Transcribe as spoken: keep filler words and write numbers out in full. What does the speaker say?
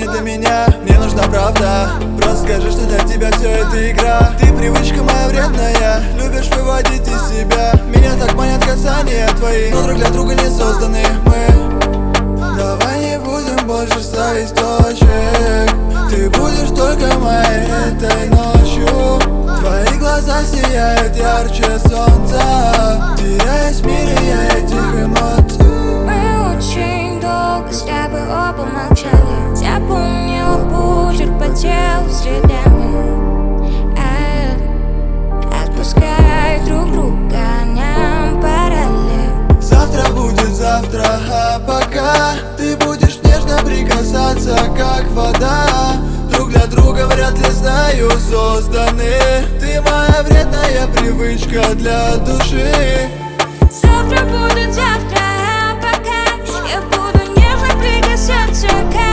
не до меня, мне нужна правда. Просто скажи, что для тебя все это игра. Ты привычка моя вредная, любишь выводить из себя. Меня так манят касания твои, но друг для друга не созданы мы. Давай не будем больше ставить точек. Ты будешь только моей этой ночью. Твои глаза сияют ярче солнца, теряясь в мире я этих эмоций. Мы очень долго с тобой оба молчали. Запомнила почерк по телу следами. А, Отпускай друг друга, нам пора ли. Завтра будет завтра, а пока ты будешь нежно прикасаться, как вода. Друг для друга вряд ли, знаю, созданы. Ты моя вредная привычка для души. Завтра будет завтра, а пока я буду нежно прикасаться, как